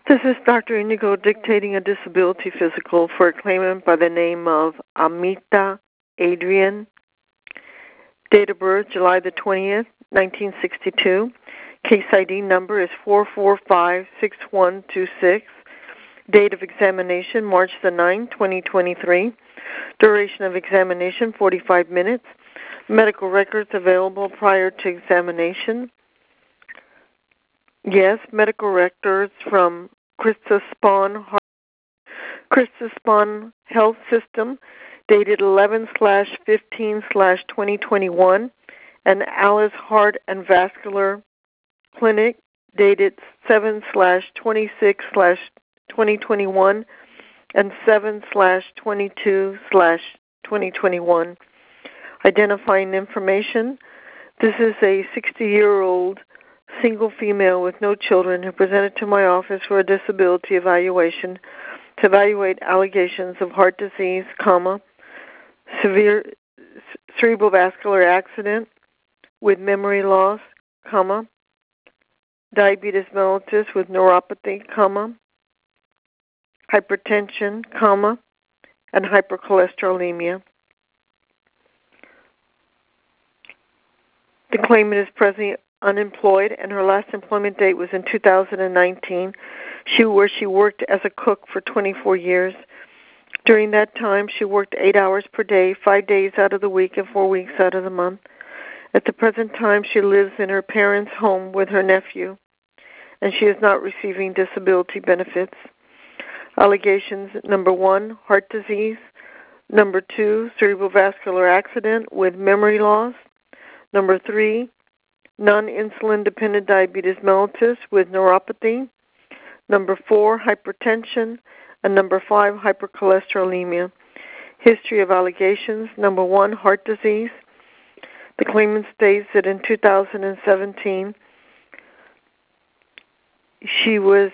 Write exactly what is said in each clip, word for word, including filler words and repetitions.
This is Doctor Indigo dictating a disability physical for a claimant by the name of Amita Adrian. Date of birth, July the twentieth, nineteen sixty-two. Case I D number is four four five six one two six. Date of examination, March the ninth, twenty twenty-three. Duration of examination, forty-five minutes. Medical records available prior to examination. Yes, medical records from Christa Spawn, Christa Spawn Health System, dated eleven slash fifteen slash twenty twenty-one, and Alice Heart and Vascular Clinic, dated seven slash twenty-six slash twenty twenty-one, and seven slash twenty-two slash twenty twenty-one. Identifying information. This is a sixty-year-old single female with no children who presented to my office for a disability evaluation to evaluate allegations of heart disease, comma, severe cerebral vascular accident with memory loss, comma, diabetes mellitus with neuropathy, comma, hypertension, comma, and hypercholesterolemia. The claimant is presently unemployed, and her last employment date was in two thousand nineteen, she, where she worked as a cook for twenty-four years. During that time, she worked eight hours per day, five days out of the week, and four weeks out of the month. At the present time, she lives in her parents' home with her nephew, and she is not receiving disability benefits. Allegations, number one, heart disease. Number two, cerebral vascular accident with memory loss. Number three, non-insulin dependent diabetes mellitus with neuropathy. Number four, hypertension. And number five, hypercholesterolemia. History of allegations. Number one, heart disease. The claimant states that in two thousand seventeen, she was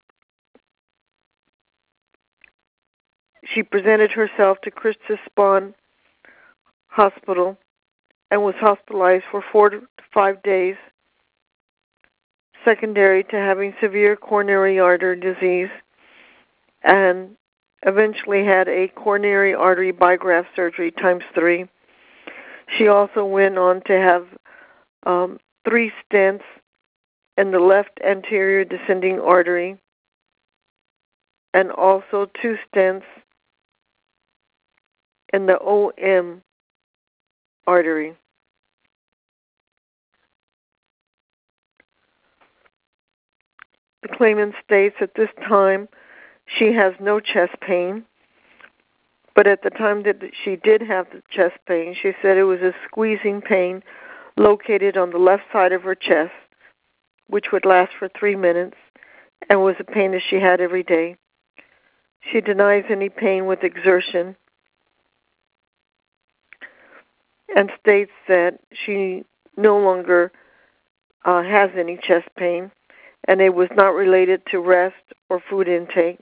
she presented herself to Christa Spawn Hospital and was hospitalized for four to five days, secondary to having severe coronary artery disease, and eventually had a coronary artery bigraft surgery times three. She also went on to have um, three stents in the left anterior descending artery and also two stents in the O M artery. The claimant states at this time she has no chest pain, but at the time that she did have the chest pain, she said it was a squeezing pain located on the left side of her chest, which would last for three minutes, and was a pain that she had every day. She denies any pain with exertion and states that she no longer uh, has any chest pain, and it was not related to rest or food intake.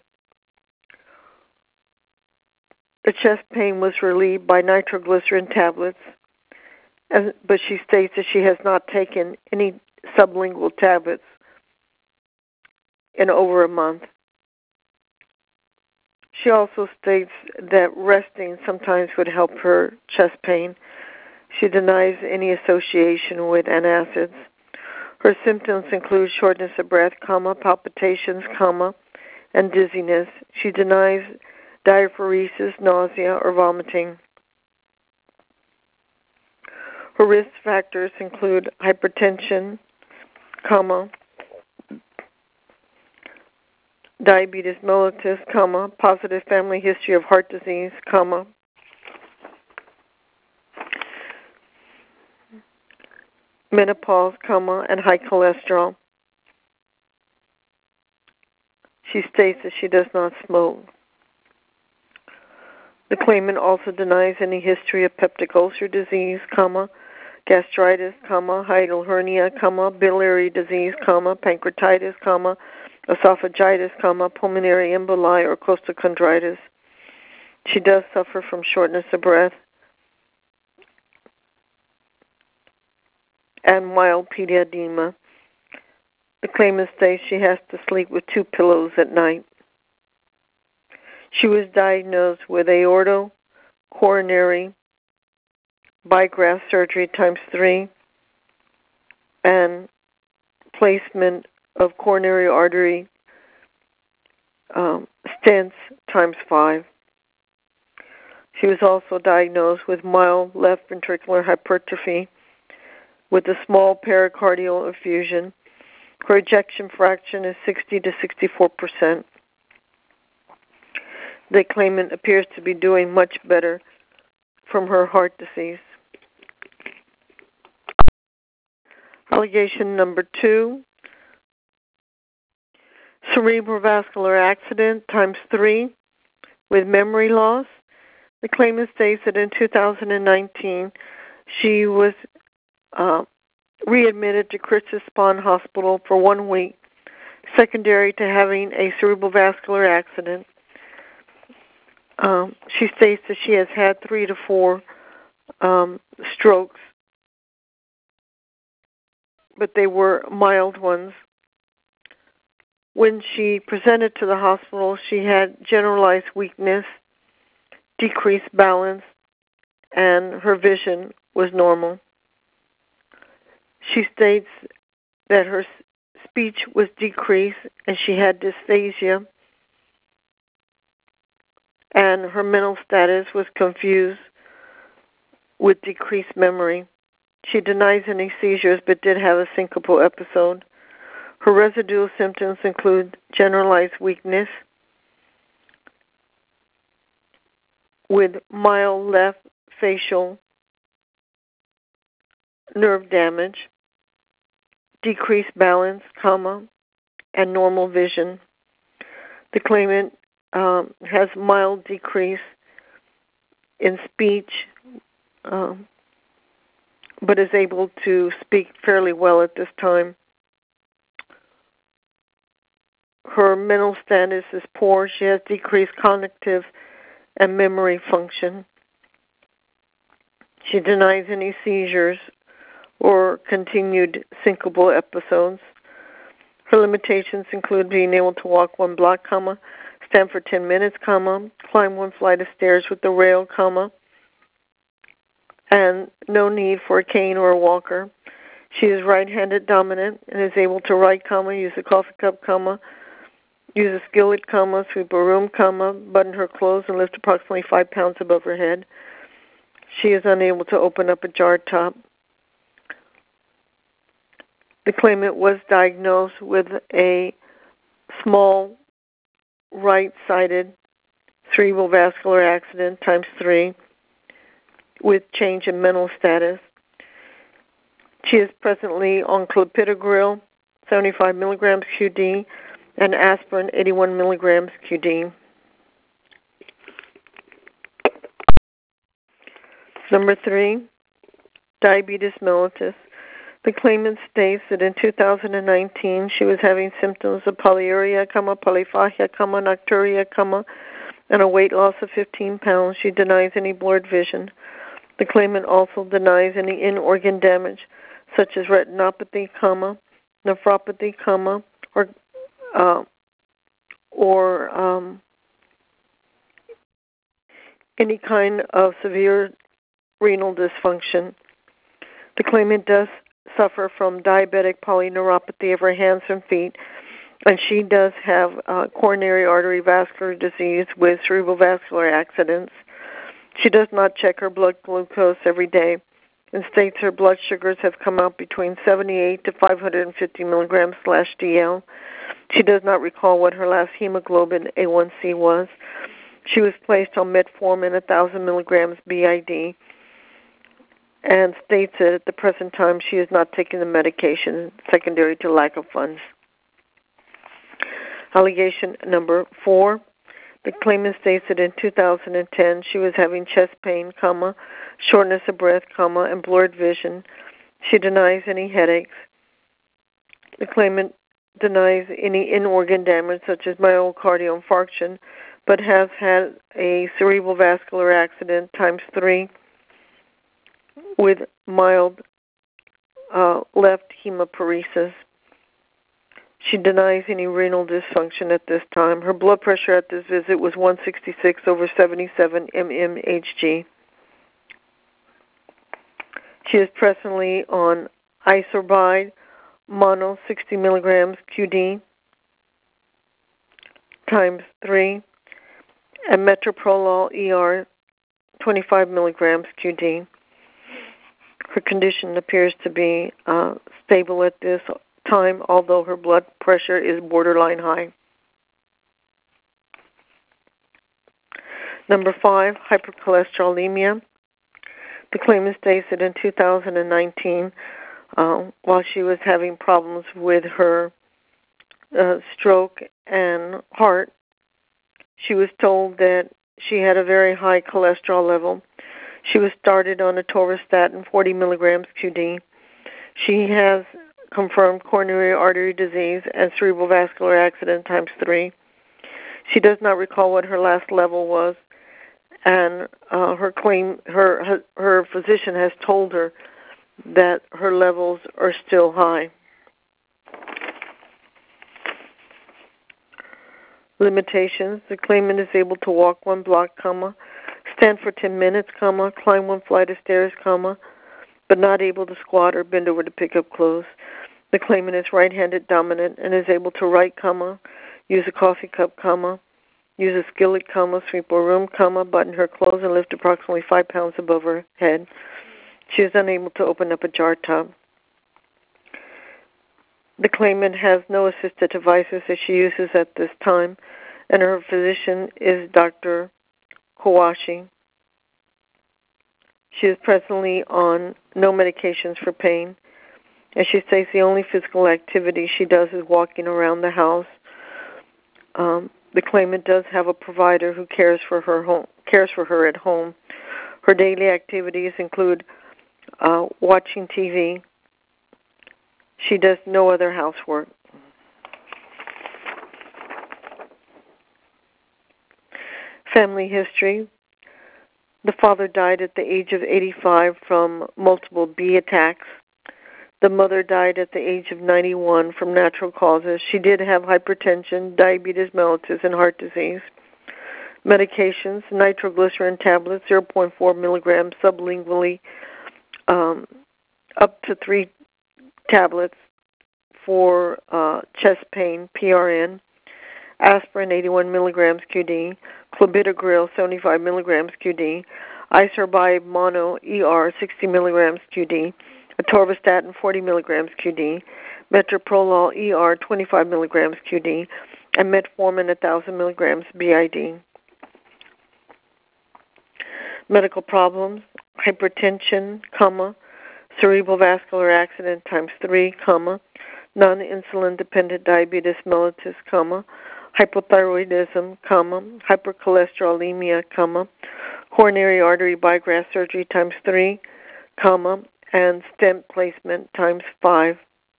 The chest pain was relieved by nitroglycerin tablets, and, but she states that she has not taken any sublingual tablets in over a month. She also states that resting sometimes would help her chest pain. She denies any association with antacids. Her symptoms include shortness of breath, comma, palpitations, comma, and dizziness. She denies diaphoresis, nausea, or vomiting. Her risk factors include hypertension, comma, diabetes mellitus, comma, positive family history of heart disease, comma, menopause, comma, and high cholesterol. She states that she does not smoke. The claimant also denies any history of peptic ulcer disease, comma, gastritis, comma, hiatal hernia, comma, biliary disease, comma, pancreatitis, comma, esophagitis, comma, pulmonary emboli, or costochondritis. She does suffer from shortness of breath and mild pediedema. The claimant states she has to sleep with two pillows at night. She was diagnosed with aorto coronary bygraft surgery times three and placement of coronary artery um, stents times five. She was also diagnosed with mild left ventricular hypertrophy with a small pericardial effusion. Her ejection fraction is sixty to sixty-four percent. The claimant appears to be doing much better from her heart disease. Allegation number two, cerebrovascular accident times three with memory loss. The claimant states that in two thousand nineteen, she was uh, readmitted to Christus Spohn Hospital for one week, secondary to having a cerebrovascular accident. Um, she states that she has had three to four um, strokes, but they were mild ones. When she presented to the hospital, she had generalized weakness, decreased balance, and her vision was normal. She states that her speech was decreased and she had dysphagia, and her mental status was confused with decreased memory. She denies any seizures but did have a syncopal episode. Her residual symptoms include generalized weakness with mild left facial nerve damage, decreased balance, comma, and normal vision. The claimant um, has mild decrease in speech, um, but is able to speak fairly well at this time. Her mental status is poor. She has decreased cognitive and memory function. She denies any seizures or continued syncopal episodes. Her limitations include being able to walk one block, comma, stand for ten minutes, comma, climb one flight of stairs with the rail, comma, and no need for a cane or a walker. She is right-handed dominant and is able to write, comma, use a coffee cup, comma, use a skillet, comma, sweep a room, comma, button her clothes and lift approximately five pounds above her head. She is unable to open up a jar top. The claimant was diagnosed with a small right-sided cerebral vascular accident times three with change in mental status. She is presently on clopidogrel, seventy-five milligrams Q D, and aspirin, eighty-one milligrams Q D. Number three, diabetes mellitus. The claimant states that in two thousand nineteen she was having symptoms of polyuria, comma, polyphagia, comma, nocturia, comma, and a weight loss of fifteen pounds. She denies any blurred vision. The claimant also denies any in-organ damage, such as retinopathy, comma, nephropathy, comma, or uh, or um, any kind of severe renal dysfunction. The claimant does suffer from diabetic polyneuropathy of her hands and feet, and she does have uh, coronary artery vascular disease with cerebral vascular accidents. She does not check her blood glucose every day and states her blood sugars have come out between seventy-eight to five hundred fifty milligrams slash D L. She does not recall what her last hemoglobin A one C was. She was placed on metformin one thousand milligrams B I D and states that at the present time she is not taking the medication secondary to lack of funds. Allegation number four. The claimant states that in two thousand ten she was having chest pain, comma, shortness of breath, comma, and blurred vision. She denies any headaches. The claimant denies any in-organ damage such as myocardial infarction, but has had a cerebral vascular accident times three with mild uh, left hemiparesis. She denies any renal dysfunction at this time. Her blood pressure at this visit was one sixty-six over seventy-seven mmHg. She is presently on isorbide mono sixty milligrams Q D times three and metoprolol E R twenty-five milligrams Q D. Her condition appears to be uh, stable at this time, although her blood pressure is borderline high. Number five, hypercholesterolemia. The claimant states that in two thousand nineteen, uh, while she was having problems with her uh, stroke and heart, she was told that she had a very high cholesterol level. She was started on atorvastatin, forty milligrams Q D. She has confirmed coronary artery disease and cerebral vascular accident times three. She does not recall what her last level was, and uh, her claim, her, her her physician has told her that her levels are still high. Limitations: the claimant is able to walk one block, comma, stand for ten minutes, comma, climb one flight of stairs, comma, but not able to squat or bend over to pick up clothes. The claimant is right-handed dominant and is able to write, comma, use a coffee cup, comma, use a skillet, comma, sweep her room, comma, button her clothes and lift approximately five pounds above her head. She is unable to open up a jar top. The claimant has no assisted devices that she uses at this time, and her physician is Doctor Kawashi. She is presently on no medications for pain. As she states, the only physical activity she does is walking around the house. Um, the claimant does have a provider who cares for her home, cares for her at home. Her daily activities include uh, watching T V. She does no other housework. Family history. The father died at the age of eighty-five from multiple bee attacks. The mother died at the age of ninety-one from natural causes. She did have hypertension, diabetes mellitus, and heart disease. Medications: nitroglycerin tablets, zero point four milligrams sublingually, um, up to three tablets for uh, chest pain, P R N. Aspirin, eighty-one milligrams Q D. Clopidogrel, seventy-five milligrams Q D. Isorbide mono E R, sixty milligrams Q D. Atorvastatin, forty milligrams Q D. Metoprolol E R, twenty-five milligrams Q D. And metformin, one thousand milligrams B I D. Medical problems: hypertension, comma, cerebral vascular accident times three, comma, non-insulin dependent diabetes mellitus, comma, hypothyroidism, comma, hypercholesterolemia, comma, coronary artery bypass surgery times three, comma, and stent placement times five.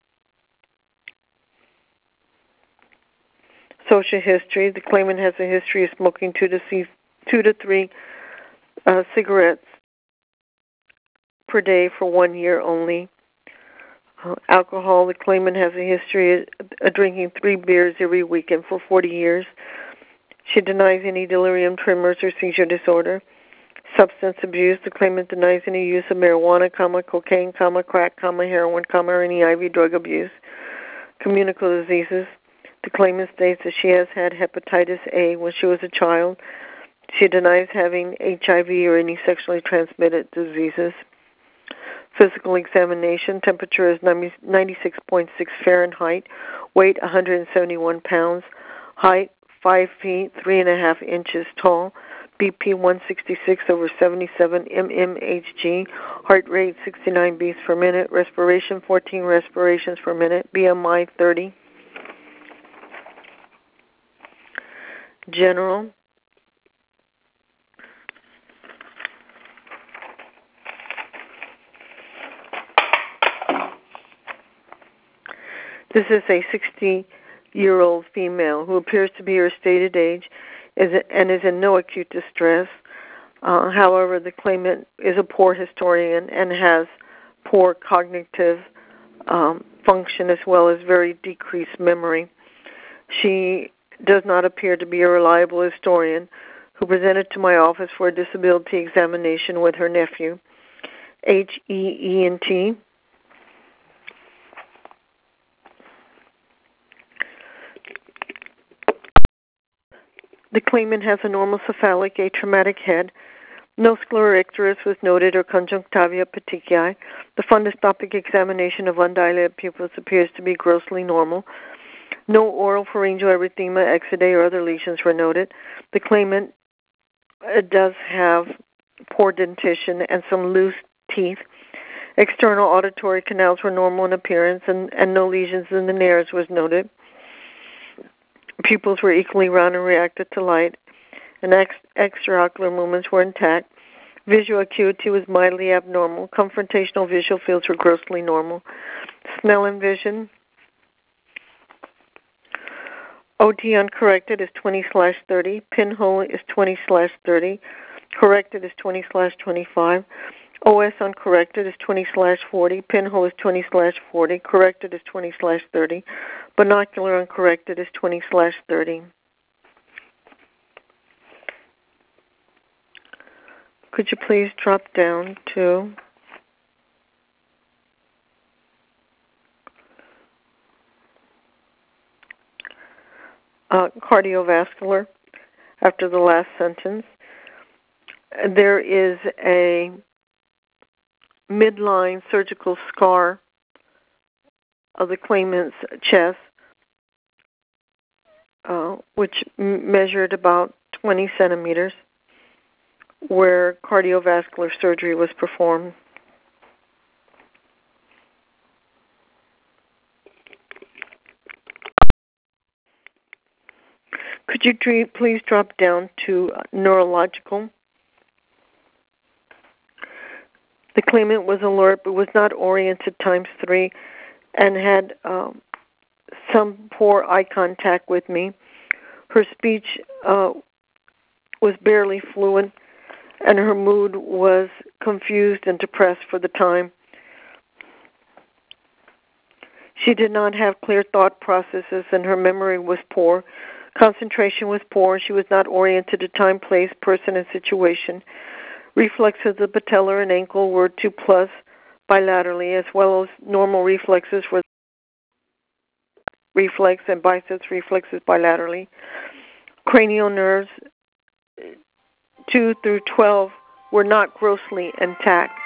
Social history: the claimant has a history of smoking two to, see, two to three uh, cigarettes per day for one year only. Uh, alcohol: the claimant has a history of, of drinking three beers every weekend for forty years. She denies any delirium, tremors, or seizure disorder. Substance abuse: the claimant denies any use of marijuana, comma, cocaine, comma, crack, comma, heroin, comma, or any I V drug abuse. Communicable diseases: the claimant states that she has had hepatitis A when she was a child. She denies having H I V or any sexually transmitted diseases. Physical examination: temperature is ninety-six point six Fahrenheit, weight one hundred seventy-one pounds, height five feet three and a half inches tall, B P one sixty-six over seventy-seven mmHg, heart rate sixty-nine beats per minute, respiration fourteen respirations per minute, B M I thirty. General. This is a sixty-year-old female who appears to be her stated age is, and is in no acute distress. Uh, however, the claimant is a poor historian and has poor cognitive um, function as well as very decreased memory. She does not appear to be a reliable historian who presented to my office for a disability examination with her nephew, H E E N T. The claimant has a normal cephalic atraumatic head. No scleroicterus was noted or conjunctiva petechiae. The fundoscopic examination of undilated pupils appears to be grossly normal. No oral pharyngeal erythema, exudae, or other lesions were noted. The claimant uh, does have poor dentition and some loose teeth. External auditory canals were normal in appearance, and, and no lesions in the nares was noted. Pupils were equally round and reacted to light, and ex- extraocular movements were intact. Visual acuity was mildly abnormal. Confrontational visual fields were grossly normal. Smell and vision. O T uncorrected is twenty slash thirty. Pinhole is twenty slash thirty. Corrected is twenty slash twenty-five. O S uncorrected is twenty slash forty. Pinhole is twenty slash forty. Corrected is twenty slash thirty. Binocular uncorrected is twenty slash thirty. Could you please drop down to uh, cardiovascular after the last sentence? There is a midline surgical scar of the claimant's chest, uh, which m- measured about twenty centimeters, where cardiovascular surgery was performed. Could you tre- please drop down to neurological? The claimant was alert but was not oriented times three and had um, some poor eye contact with me. Her speech uh, was barely fluent, and her mood was confused and depressed for the time. She did not have clear thought processes, and her memory was poor. Concentration was poor. She was not oriented to time, place, person, and situation. Reflexes of the patella and ankle were two plus bilaterally, as well as normal reflexes were reflex and biceps reflexes bilaterally. Cranial nerves two through twelve were not grossly intact.